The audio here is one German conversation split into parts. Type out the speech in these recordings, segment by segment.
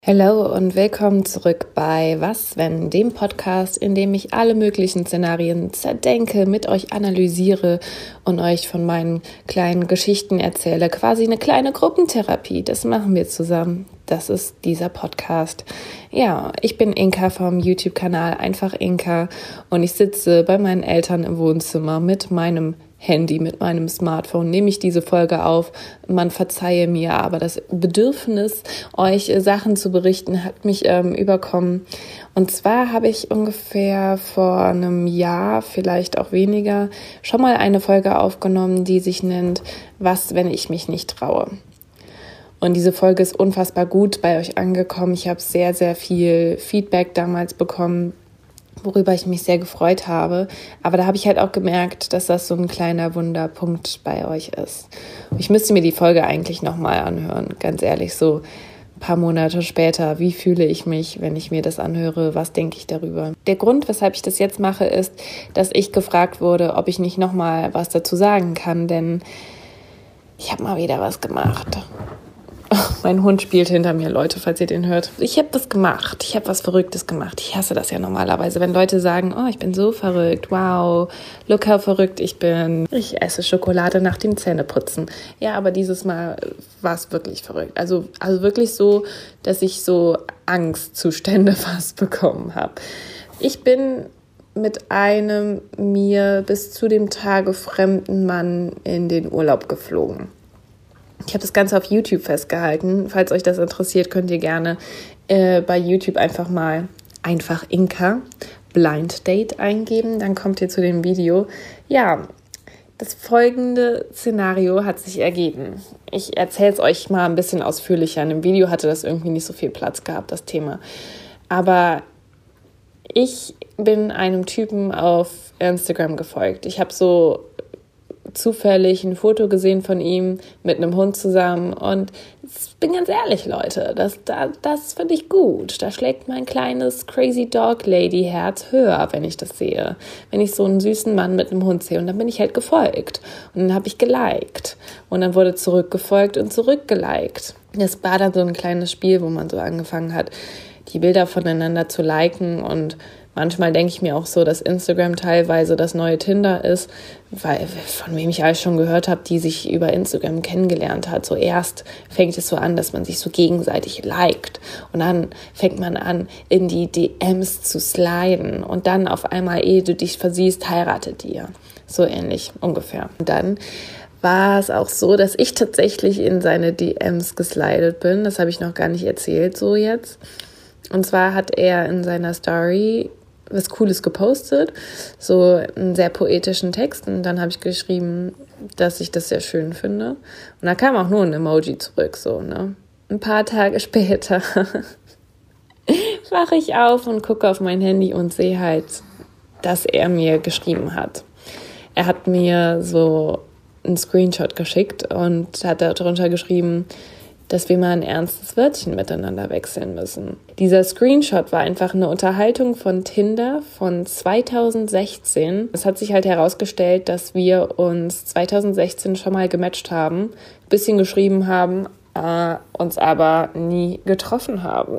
Hallo und willkommen zurück bei Was, wenn, dem Podcast, in dem ich alle möglichen Szenarien zerdenke, mit euch analysiere und euch von meinen kleinen Geschichten erzähle. Quasi eine kleine Gruppentherapie, das machen wir zusammen. Das ist dieser Podcast. Ja, ich bin Inka vom YouTube-Kanal Einfach Inka und ich sitze bei meinen Eltern im Wohnzimmer mit meinem Handy, mit meinem Smartphone, nehme ich diese Folge auf. Man verzeihe mir, aber das Bedürfnis, euch Sachen zu berichten, hat mich überkommen. Und zwar habe ich ungefähr vor einem Jahr, vielleicht auch weniger, schon mal eine Folge aufgenommen, die sich nennt Was, wenn ich mich nicht traue? Und diese Folge ist unfassbar gut bei euch angekommen. Ich habe sehr, sehr viel Feedback damals bekommen, worüber ich mich sehr gefreut habe. Aber da habe ich halt auch gemerkt, dass das so ein kleiner Wunderpunkt bei euch ist. Ich müsste mir die Folge eigentlich nochmal anhören, ganz ehrlich, so ein paar Monate später. Wie fühle ich mich, wenn ich mir das anhöre? Was denke ich darüber? Der Grund, weshalb ich das jetzt mache, ist, dass ich gefragt wurde, ob ich nicht nochmal was dazu sagen kann, denn ich habe mal wieder was gemacht. Mein Hund spielt hinter mir, Leute, falls ihr den hört. Ich habe was gemacht. Ich habe was Verrücktes gemacht. Ich hasse das ja normalerweise, wenn Leute sagen, oh, ich bin so verrückt. Wow, look how verrückt ich bin. Ich esse Schokolade nach dem Zähneputzen. Ja, aber dieses Mal war es wirklich verrückt. Also wirklich so, dass ich so Angstzustände fast bekommen habe. Ich bin mit einem mir bis zu dem Tage fremden Mann in den Urlaub geflogen. Ich habe das Ganze auf YouTube festgehalten. Falls euch das interessiert, könnt ihr gerne bei YouTube einfach mal Einfach Inka Blind Date eingeben. Dann kommt ihr zu dem Video. Ja, das folgende Szenario hat sich ergeben. Ich erzähle es euch mal ein bisschen ausführlicher. In dem Video hatte das irgendwie nicht so viel Platz gehabt, das Thema. Aber ich bin einem Typen auf Instagram gefolgt. Ich habe so zufällig ein Foto gesehen von ihm mit einem Hund zusammen und ich bin ganz ehrlich, Leute, das finde ich gut. Da schlägt mein kleines Crazy Dog Lady Herz höher, wenn ich das sehe. Wenn ich so einen süßen Mann mit einem Hund sehe und dann bin ich halt gefolgt und dann habe ich geliked und dann wurde zurückgefolgt und zurückgeliked. Das war dann so ein kleines Spiel, wo man so angefangen hat, die Bilder voneinander zu liken und manchmal denke ich mir auch so, dass Instagram teilweise das neue Tinder ist, weil von wem ich alles schon gehört habe, die sich über Instagram kennengelernt hat. So erst fängt es so an, dass man sich so gegenseitig liked und dann fängt man an, in die DMs zu sliden und dann auf einmal, ehe du dich versiehst, heiratet ihr. So ähnlich ungefähr. Und dann war es auch so, dass ich tatsächlich in seine DMs geslidet bin. Das habe ich noch gar nicht erzählt so jetzt. Und zwar hat er in seiner Story was Cooles gepostet, so einen sehr poetischen Text. Und dann habe ich geschrieben, dass ich das sehr schön finde. Und da kam auch nur ein Emoji zurück, so, ne? Ein paar Tage später wache ich auf und gucke auf mein Handy und sehe halt, dass er mir geschrieben hat. Er hat mir so einen Screenshot geschickt und hat darunter geschrieben, dass wir mal ein ernstes Wörtchen miteinander wechseln müssen. Dieser Screenshot war einfach eine Unterhaltung von Tinder von 2016. Es hat sich halt herausgestellt, dass wir uns 2016 schon mal gematcht haben, ein bisschen geschrieben haben, uns aber nie getroffen haben.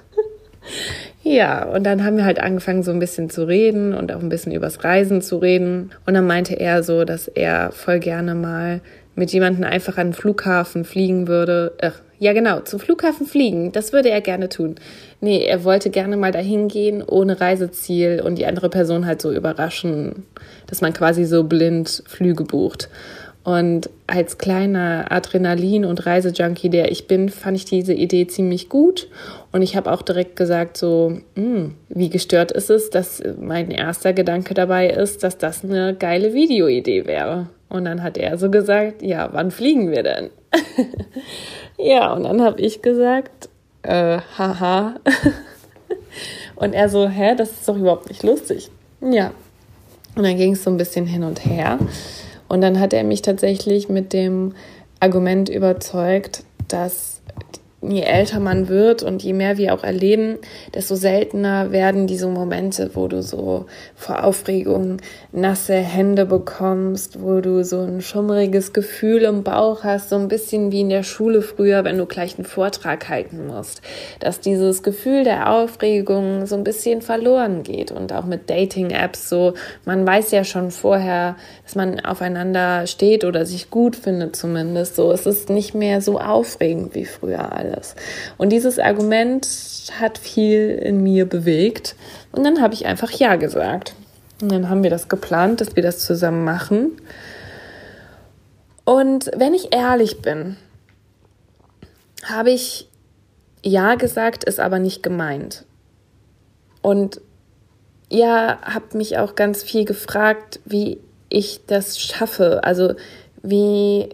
Ja, und dann haben wir halt angefangen, so ein bisschen zu reden und auch ein bisschen übers Reisen zu reden. Und dann meinte er so, dass er voll gerne mal mit jemandem einfach an den Flughafen fliegen würde. Ja genau, zum Flughafen fliegen, das würde er gerne tun. Nee, er wollte gerne mal dahin gehen, ohne Reiseziel und die andere Person halt so überraschen, dass man quasi so blind Flüge bucht. Und als kleiner Adrenalin- und Reisejunkie, der ich bin, fand ich diese Idee ziemlich gut. Und ich habe auch direkt gesagt so, wie gestört ist es, dass mein erster Gedanke dabei ist, dass das eine geile Videoidee wäre. Und dann hat er so gesagt, ja, wann fliegen wir denn? Ja, und dann habe ich gesagt, haha. Und er so, das ist doch überhaupt nicht lustig. Ja, und dann ging es so ein bisschen hin und her. Und dann hat er mich tatsächlich mit dem Argument überzeugt, dass je älter man wird und je mehr wir auch erleben, desto seltener werden diese Momente, wo du so vor Aufregung nasse Hände bekommst, wo du so ein schummriges Gefühl im Bauch hast, so ein bisschen wie in der Schule früher, wenn du gleich einen Vortrag halten musst, dass dieses Gefühl der Aufregung so ein bisschen verloren geht. Und auch mit Dating-Apps so, man weiß ja schon vorher, dass man aufeinander steht oder sich gut findet zumindest, so, es ist nicht mehr so aufregend wie früher alles. Und dieses Argument hat viel in mir bewegt. Und dann habe ich einfach Ja gesagt. Und dann haben wir das geplant, dass wir das zusammen machen. Und wenn ich ehrlich bin, habe ich Ja gesagt, es aber nicht gemeint. Und ja, habe mich auch ganz viel gefragt, wie ich das schaffe. Also wie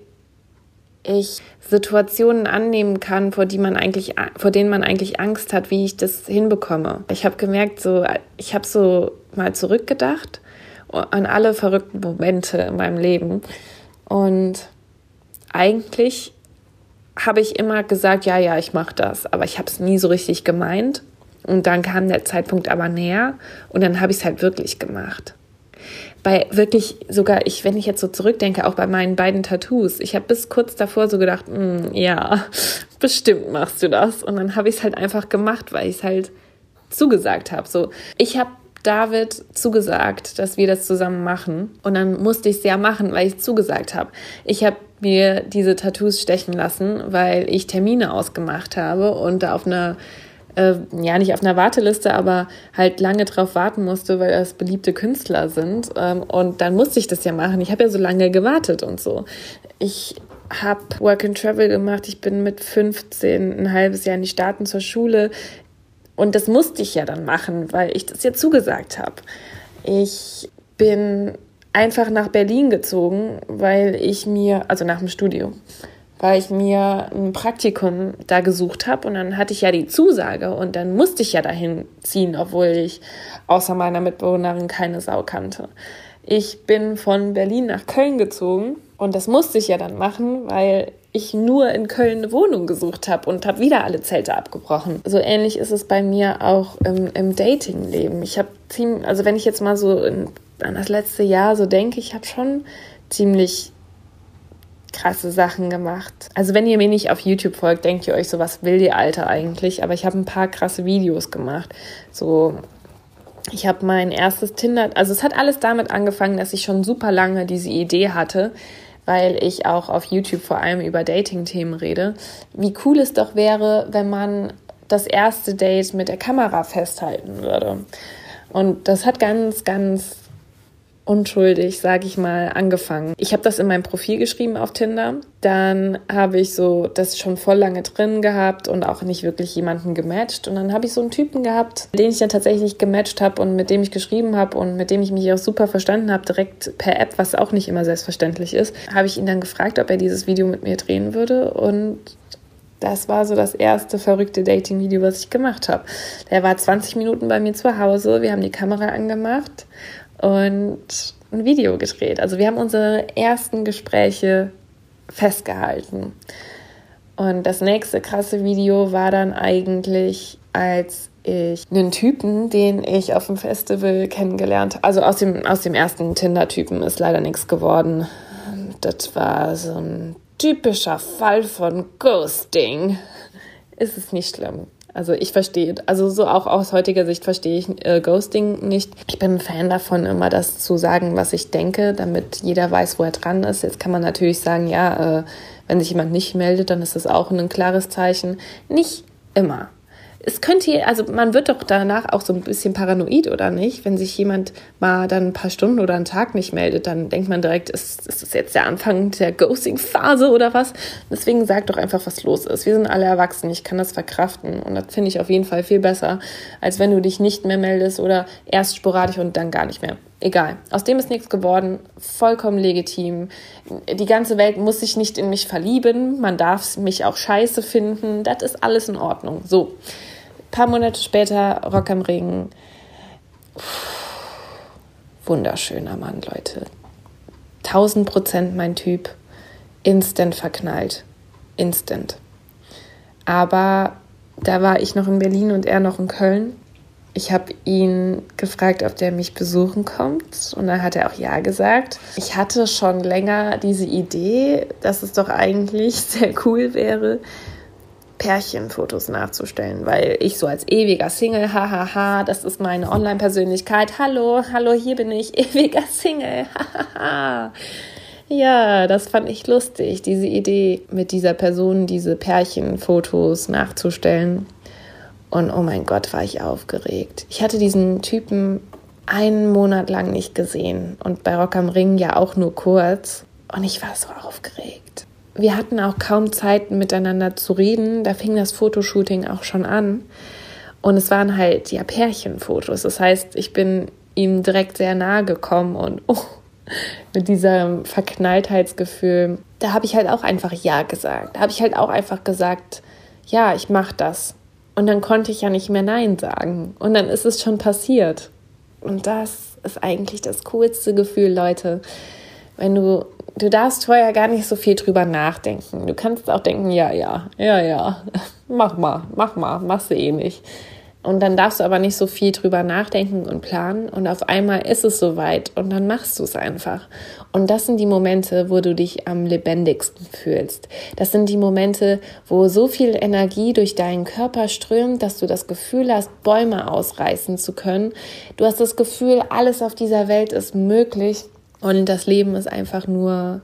ich Situationen annehmen kann, vor denen man eigentlich Angst hat, wie ich das hinbekomme. Ich habe gemerkt, ich habe so mal zurückgedacht an alle verrückten Momente in meinem Leben. Und eigentlich habe ich immer gesagt, ja, ich mache das. Aber ich habe es nie so richtig gemeint. Und dann kam der Zeitpunkt aber näher und dann habe ich es halt wirklich gemacht. Bei wirklich sogar, wenn ich jetzt so zurückdenke, auch bei meinen beiden Tattoos, ich habe bis kurz davor so gedacht, ja, bestimmt machst du das. Und dann habe ich es halt einfach gemacht, weil ich es halt zugesagt habe. So, ich habe David zugesagt, dass wir das zusammen machen. Und dann musste ich es ja machen, weil ich es zugesagt habe. Ich habe mir diese Tattoos stechen lassen, weil ich Termine ausgemacht habe und da auf einer nicht auf einer Warteliste, aber halt lange drauf warten musste, weil das beliebte Künstler sind. Und dann musste ich das ja machen. Ich habe ja so lange gewartet und so. Ich habe Work and Travel gemacht. Ich bin mit 15 ein halbes Jahr in die Staaten zur Schule. Und das musste ich ja dann machen, weil ich das ja zugesagt habe. Ich bin einfach nach Berlin gezogen, also nach dem Studium, weil ich mir ein Praktikum da gesucht habe und dann hatte ich ja die Zusage und dann musste ich ja dahin ziehen, obwohl ich außer meiner Mitbewohnerin keine Sau kannte. Ich bin von Berlin nach Köln gezogen und das musste ich ja dann machen, weil ich nur in Köln eine Wohnung gesucht habe und habe wieder alle Zelte abgebrochen. So ähnlich ist es bei mir auch im Dating-Leben. Wenn ich jetzt mal so an das letzte Jahr so denke, ich habe schon ziemlich krasse Sachen gemacht. Also wenn ihr mir nicht auf YouTube folgt, denkt ihr euch so, was will die Alte eigentlich? Aber ich habe ein paar krasse Videos gemacht. So, ich habe mein erstes Tinder, also es hat alles damit angefangen, dass ich schon super lange diese Idee hatte, weil ich auch auf YouTube vor allem über Dating-Themen rede, wie cool es doch wäre, wenn man das erste Date mit der Kamera festhalten würde. Und das hat ganz, ganz unschuldig, sage ich mal, angefangen. Ich habe das in meinem Profil geschrieben auf Tinder. Dann habe ich so das schon voll lange drin gehabt und auch nicht wirklich jemanden gematcht. Und dann habe ich so einen Typen gehabt, den ich dann tatsächlich gematcht habe und mit dem ich geschrieben habe und mit dem ich mich auch super verstanden habe, direkt per App, was auch nicht immer selbstverständlich ist, habe ich ihn dann gefragt, ob er dieses Video mit mir drehen würde. Und das war so das erste verrückte Dating-Video, was ich gemacht habe. Der war 20 Minuten bei mir zu Hause. Wir haben die Kamera angemacht und ein Video gedreht. Also wir haben unsere ersten Gespräche festgehalten. Und das nächste krasse Video war dann eigentlich, als ich einen Typen, den ich auf dem Festival kennengelernt habe, also aus dem ersten Tinder-Typen ist leider nichts geworden. Das war so ein typischer Fall von Ghosting. Ist es nicht schlimm. Also ich verstehe, also so auch aus heutiger Sicht verstehe ich Ghosting nicht. Ich bin ein Fan davon, immer das zu sagen, was ich denke, damit jeder weiß, wo er dran ist. Jetzt kann man natürlich sagen, wenn sich jemand nicht meldet, dann ist das auch ein klares Zeichen. Nicht immer. Es könnte, also man wird doch danach auch so ein bisschen paranoid, oder nicht? Wenn sich jemand mal dann ein paar Stunden oder einen Tag nicht meldet, dann denkt man direkt, ist das jetzt der Anfang der Ghosting-Phase oder was? Deswegen sag doch einfach, was los ist. Wir sind alle erwachsen, ich kann das verkraften und das finde ich auf jeden Fall viel besser, als wenn du dich nicht mehr meldest oder erst sporadisch und dann gar nicht mehr. Egal, aus dem ist nichts geworden, vollkommen legitim. Die ganze Welt muss sich nicht in mich verlieben, man darf mich auch scheiße finden, das ist alles in Ordnung. So, ein paar Monate später, Rock am Ring. Wunderschöner Mann, Leute. 1000% mein Typ. Instant verknallt. Instant. Aber da war ich noch in Berlin und er noch in Köln. Ich habe ihn gefragt, ob der mich besuchen kommt, und dann hat er auch ja gesagt. Ich hatte schon länger diese Idee, dass es doch eigentlich sehr cool wäre, Pärchenfotos nachzustellen, weil ich so als ewiger Single, hahaha, das ist meine Online-Persönlichkeit, hallo, hier bin ich, ewiger Single, hahaha. Ja, das fand ich lustig, diese Idee, mit dieser Person diese Pärchenfotos nachzustellen. Und oh mein Gott, war ich aufgeregt. Ich hatte diesen Typen 1 Monat lang nicht gesehen und bei Rock am Ring ja auch nur kurz. Und ich war so aufgeregt. Wir hatten auch kaum Zeit, miteinander zu reden. Da fing das Fotoshooting auch schon an. Und es waren halt ja Pärchenfotos. Das heißt, ich bin ihm direkt sehr nahe gekommen und mit diesem Verknalltheitsgefühl, da habe ich halt auch einfach ja gesagt. Da habe ich halt auch einfach gesagt, ja, ich mache das. Und dann konnte ich ja nicht mehr Nein sagen. Und dann ist es schon passiert. Und das ist eigentlich das coolste Gefühl, Leute. Wenn du darfst vorher gar nicht so viel drüber nachdenken. Du kannst auch denken, ja, mach mal, machst du eh nicht. Und dann darfst du aber nicht so viel drüber nachdenken und planen. Und auf einmal ist es soweit und dann machst du es einfach. Und das sind die Momente, wo du dich am lebendigsten fühlst. Das sind die Momente, wo so viel Energie durch deinen Körper strömt, dass du das Gefühl hast, Bäume ausreißen zu können. Du hast das Gefühl, alles auf dieser Welt ist möglich. Und das Leben ist einfach nur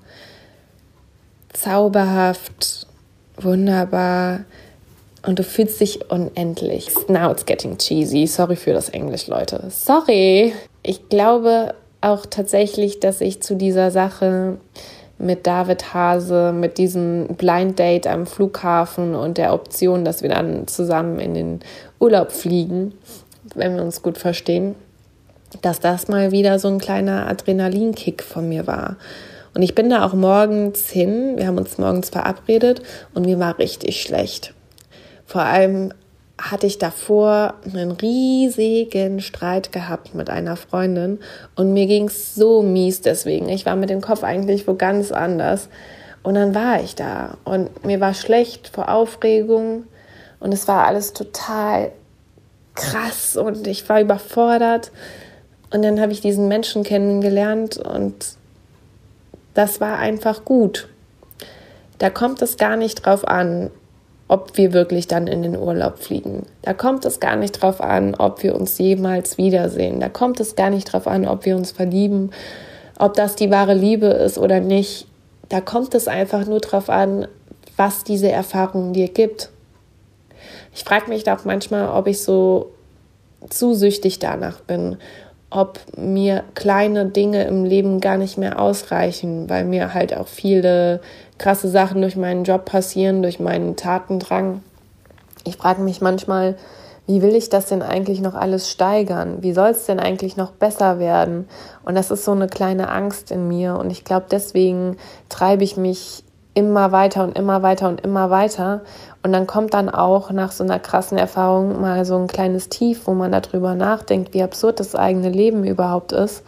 zauberhaft, wunderbar. Und du fühlst dich unendlich. Now it's getting cheesy. Sorry für das Englisch, Leute. Sorry. Ich glaube auch tatsächlich, dass ich zu dieser Sache mit David Hase, mit diesem Blind Date am Flughafen und der Option, dass wir dann zusammen in den Urlaub fliegen, wenn wir uns gut verstehen, dass das mal wieder so ein kleiner Adrenalinkick von mir war. Und ich bin da auch morgens hin. Wir haben uns morgens verabredet und mir war richtig schlecht. Vor allem hatte ich davor einen riesigen Streit gehabt mit einer Freundin und mir ging es so mies deswegen. Ich war mit dem Kopf eigentlich wo ganz anders. Und dann war ich da und mir war schlecht vor Aufregung und es war alles total krass und ich war überfordert. Und dann habe ich diesen Menschen kennengelernt und das war einfach gut. Da kommt es gar nicht drauf an, ob wir wirklich dann in den Urlaub fliegen. Da kommt es gar nicht drauf an, ob wir uns jemals wiedersehen. Da kommt es gar nicht drauf an, ob wir uns verlieben, ob das die wahre Liebe ist oder nicht. Da kommt es einfach nur drauf an, was diese Erfahrung dir gibt. Ich frage mich auch manchmal, ob ich so zu süchtig danach bin, ob mir kleine Dinge im Leben gar nicht mehr ausreichen, weil mir halt auch viele krasse Sachen durch meinen Job passieren, durch meinen Tatendrang. Ich frage mich manchmal, wie will ich das denn eigentlich noch alles steigern? Wie soll es denn eigentlich noch besser werden? Und das ist so eine kleine Angst in mir und ich glaube, deswegen treibe ich mich immer weiter und immer weiter und immer weiter. Und dann kommt dann auch nach so einer krassen Erfahrung mal so ein kleines Tief, wo man darüber nachdenkt, wie absurd das eigene Leben überhaupt ist.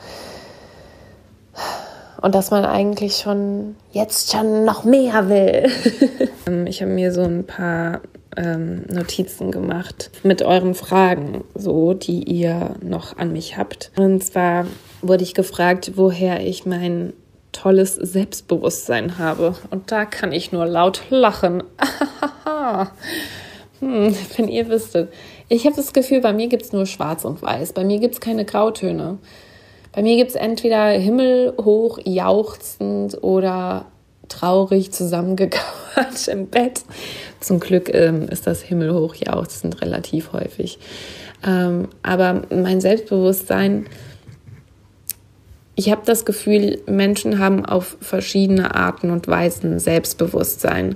Und dass man eigentlich jetzt schon noch mehr will. Ich habe mir so ein paar Notizen gemacht mit euren Fragen, so die ihr noch an mich habt. Und zwar wurde ich gefragt, woher ich mein tolles Selbstbewusstsein habe. Und da kann ich nur laut lachen. Wenn ihr wüsstet. Ich habe das Gefühl, bei mir gibt es nur schwarz und weiß. Bei mir gibt es keine Grautöne. Bei mir gibt es entweder himmelhoch jauchzend oder traurig zusammengekauert im Bett. Zum Glück ist das himmelhoch jauchzend relativ häufig. Aber mein Selbstbewusstsein, ich habe das Gefühl, Menschen haben auf verschiedene Arten und Weisen Selbstbewusstsein.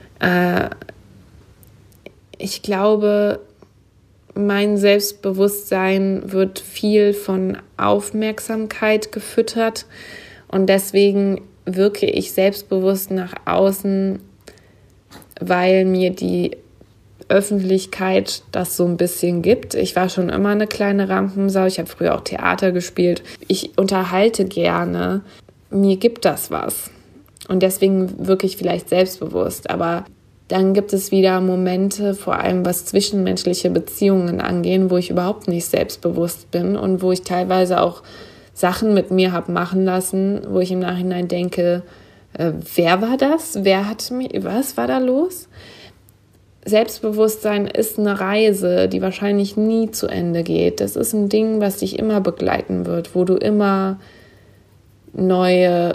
Ich glaube, mein Selbstbewusstsein wird viel von Aufmerksamkeit gefüttert und deswegen wirke ich selbstbewusst nach außen, weil mir die Öffentlichkeit das so ein bisschen gibt. Ich war schon immer eine kleine Rampensau. Ich habe früher auch Theater gespielt. Ich unterhalte gerne. Mir gibt das was. Und deswegen wirke ich vielleicht selbstbewusst. Aber Dann gibt es wieder Momente, vor allem was zwischenmenschliche Beziehungen angehen, wo ich überhaupt nicht selbstbewusst bin und wo ich teilweise auch Sachen mit mir habe machen lassen, wo ich im Nachhinein denke, wer war das? Was war da los? Selbstbewusstsein ist eine Reise, die wahrscheinlich nie zu Ende geht. Das ist ein Ding, was dich immer begleiten wird, wo du immer neue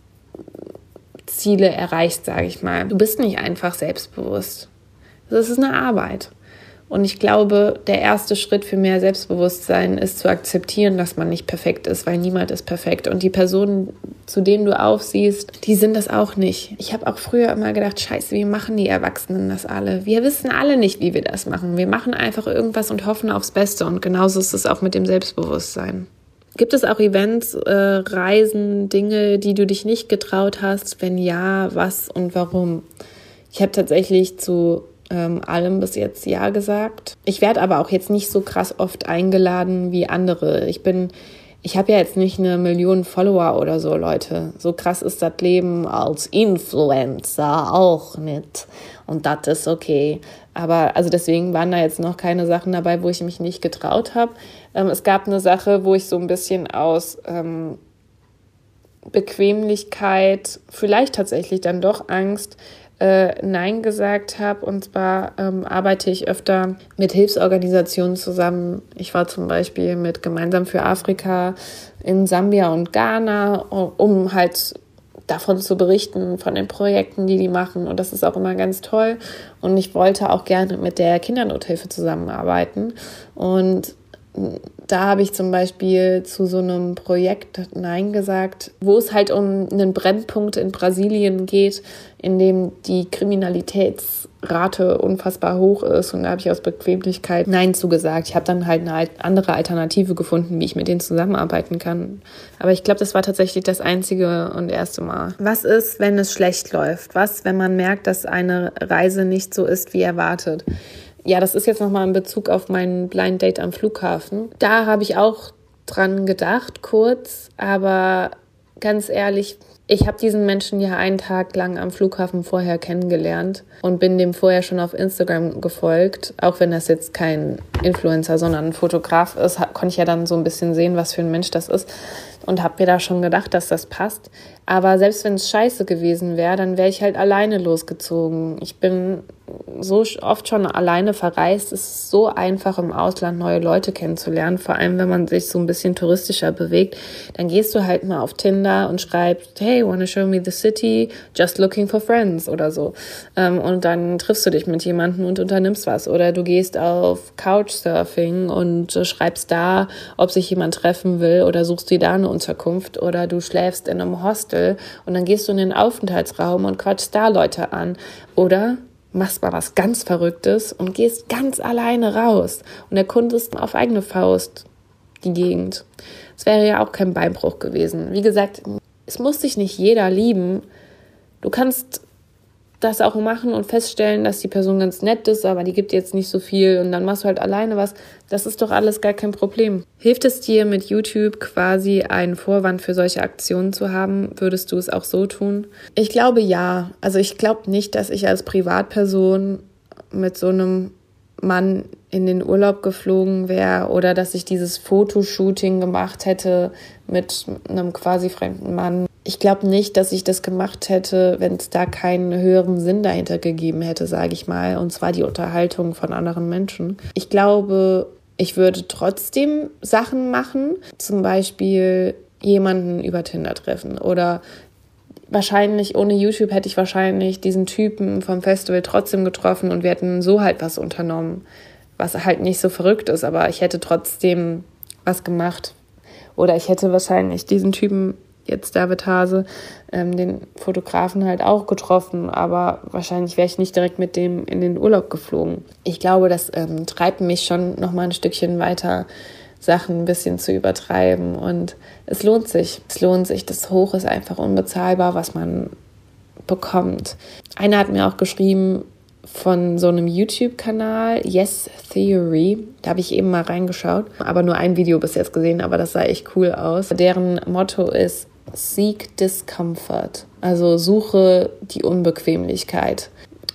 Ziele erreichst, sage ich mal. Du bist nicht einfach selbstbewusst. Das ist eine Arbeit. Und ich glaube, der erste Schritt für mehr Selbstbewusstsein ist zu akzeptieren, dass man nicht perfekt ist, weil niemand ist perfekt. Und die Personen, zu denen du aufsiehst, die sind das auch nicht. Ich habe auch früher immer gedacht, scheiße, wie machen die Erwachsenen das alle? Wir wissen alle nicht, wie wir das machen. Wir machen einfach irgendwas und hoffen aufs Beste. Und genauso ist es auch mit dem Selbstbewusstsein. Gibt es auch Events, Reisen, Dinge, die du dich nicht getraut hast? Wenn ja, was und warum? Ich habe tatsächlich zu allem bis jetzt Ja gesagt. Ich werde aber auch jetzt nicht so krass oft eingeladen wie andere. Ich habe ja jetzt nicht 1 Million Follower oder so, Leute. So krass ist das Leben als Influencer auch nicht. Und das ist okay. Aber also deswegen waren da jetzt noch keine Sachen dabei, wo ich mich nicht getraut habe. Es gab eine Sache, wo ich so ein bisschen aus Bequemlichkeit, vielleicht tatsächlich dann doch Angst, Nein gesagt habe. Und zwar arbeite ich öfter mit Hilfsorganisationen zusammen. Ich war zum Beispiel mit Gemeinsam für Afrika in Sambia und Ghana, um halt davon zu berichten, von den Projekten, die machen. Und das ist auch immer ganz toll. Und ich wollte auch gerne mit der Kindernothilfe zusammenarbeiten. Und da habe ich zum Beispiel zu so einem Projekt Nein gesagt, wo es halt um einen Brennpunkt in Brasilien geht, in dem die Kriminalitätsrate unfassbar hoch ist. Und da habe ich aus Bequemlichkeit Nein zugesagt. Ich habe dann halt eine andere Alternative gefunden, wie ich mit denen zusammenarbeiten kann. Aber ich glaube, das war tatsächlich das einzige und erste Mal. Was ist, wenn es schlecht läuft? Was, wenn man merkt, dass eine Reise nicht so ist, wie erwartet? Ja, das ist jetzt nochmal in Bezug auf mein Blind Date am Flughafen. Da habe ich auch dran gedacht, kurz, aber ganz ehrlich, ich habe diesen Menschen ja einen Tag lang am Flughafen vorher kennengelernt und bin dem vorher schon auf Instagram gefolgt. Auch wenn das jetzt kein Influencer, sondern ein Fotograf ist, konnte ich ja dann so ein bisschen sehen, was für ein Mensch das ist. Und habe mir da schon gedacht, dass das passt. Aber selbst wenn es scheiße gewesen wäre, dann wäre ich halt alleine losgezogen. Ich bin so oft schon alleine verreist. Es ist so einfach, im Ausland neue Leute kennenzulernen. Vor allem, wenn man sich so ein bisschen touristischer bewegt. Dann gehst du halt mal auf Tinder und schreibst, hey, wanna show me the city? Just looking for friends oder so. Und dann triffst du dich mit jemandem und unternimmst was. Oder du gehst auf Couchsurfing und schreibst da, ob sich jemand treffen will, oder suchst dir da eine Unterkunft, oder du schläfst in einem Hostel und dann gehst du in den Aufenthaltsraum und quatschst da Leute an. Oder machst mal was ganz Verrücktes und gehst ganz alleine raus und erkundest auf eigene Faust die Gegend. Es wäre ja auch kein Beinbruch gewesen. Wie gesagt, es muss dich nicht jeder lieben. Du kannst das auch machen und feststellen, dass die Person ganz nett ist, aber die gibt jetzt nicht so viel und dann machst du halt alleine was. Das ist doch alles gar kein Problem. Hilft es dir, mit YouTube quasi einen Vorwand für solche Aktionen zu haben? Würdest du es auch so tun? Ich glaube ja. Also ich glaube nicht, dass ich als Privatperson mit so einem Mann in den Urlaub geflogen wäre oder dass ich dieses Fotoshooting gemacht hätte mit einem quasi fremden Mann. Ich glaube nicht, dass ich das gemacht hätte, wenn es da keinen höheren Sinn dahinter gegeben hätte, sage ich mal, und zwar die Unterhaltung von anderen Menschen. Ich glaube, ich würde trotzdem Sachen machen, zum Beispiel jemanden über Tinder treffen oder wahrscheinlich ohne YouTube hätte ich wahrscheinlich diesen Typen vom Festival trotzdem getroffen und wir hätten so halt was unternommen, was halt nicht so verrückt ist, aber ich hätte trotzdem was gemacht. Oder ich hätte wahrscheinlich diesen Typen, jetzt David Hase, den Fotografen halt auch getroffen, aber wahrscheinlich wäre ich nicht direkt mit dem in den Urlaub geflogen. Ich glaube, das treibt mich schon noch mal ein Stückchen weiter, Sachen ein bisschen zu übertreiben und es lohnt sich. Es lohnt sich, das Hoch ist einfach unbezahlbar, was man bekommt. Einer hat mir auch geschrieben von so einem YouTube-Kanal, Yes Theory, da habe ich eben mal reingeschaut, aber nur ein Video bis jetzt gesehen, aber das sah echt cool aus. Deren Motto ist Seek Discomfort, also suche die Unbequemlichkeit.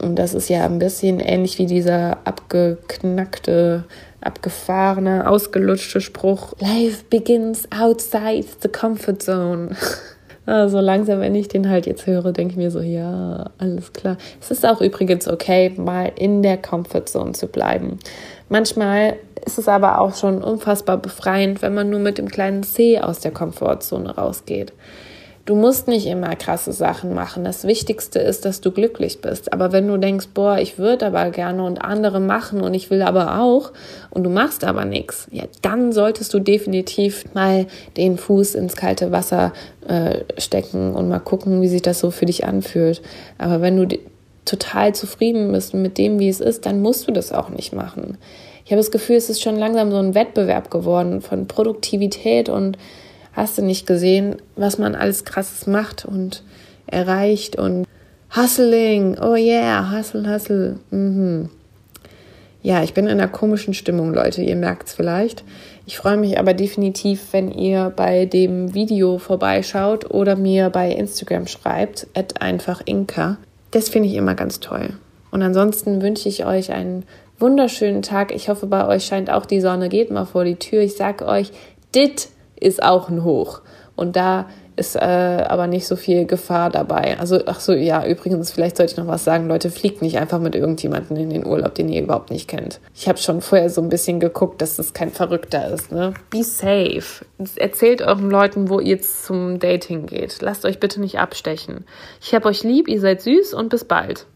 Und das ist ja ein bisschen ähnlich wie dieser abgefahrene, ausgelutschte Spruch: Life begins outside the comfort zone. Also langsam, wenn ich den halt jetzt höre, denke ich mir so, ja, alles klar. Es ist auch übrigens okay, mal in der Comfort Zone zu bleiben. Manchmal ist es aber auch schon unfassbar befreiend, wenn man nur mit dem kleinen C aus der Komfortzone rausgeht. Du musst nicht immer krasse Sachen machen. Das Wichtigste ist, dass du glücklich bist. Aber wenn du denkst, boah, ich würde aber gerne und andere machen und ich will aber auch und du machst aber nichts, ja, dann solltest du definitiv mal den Fuß ins kalte Wasser stecken und mal gucken, wie sich das so für dich anfühlt. Aber wenn du total zufrieden bist mit dem, wie es ist, dann musst du das auch nicht machen. Ich habe das Gefühl, es ist schon langsam so ein Wettbewerb geworden von Produktivität und hast du nicht gesehen, was man alles Krasses macht und erreicht und Hustling, oh yeah, hustle. Ja, ich bin in einer komischen Stimmung, Leute, ihr merkt es vielleicht. Ich freue mich aber definitiv, wenn ihr bei dem Video vorbeischaut oder mir bei Instagram schreibt, @einfachinka. Das finde ich immer ganz toll. Und ansonsten wünsche ich euch einen wunderschönen Tag. Ich hoffe, bei euch scheint auch die Sonne, geht mal vor die Tür. Ich sage euch, dit ist auch ein Hoch. Und da ist aber nicht so viel Gefahr dabei. Also, ach so, ja, übrigens, vielleicht sollte ich noch was sagen. Leute, fliegt nicht einfach mit irgendjemandem in den Urlaub, den ihr überhaupt nicht kennt. Ich habe schon vorher so ein bisschen geguckt, dass das kein Verrückter ist, ne? Be safe. Erzählt euren Leuten, wo ihr zum Dating geht. Lasst euch bitte nicht abstechen. Ich hab euch lieb, ihr seid süß und bis bald.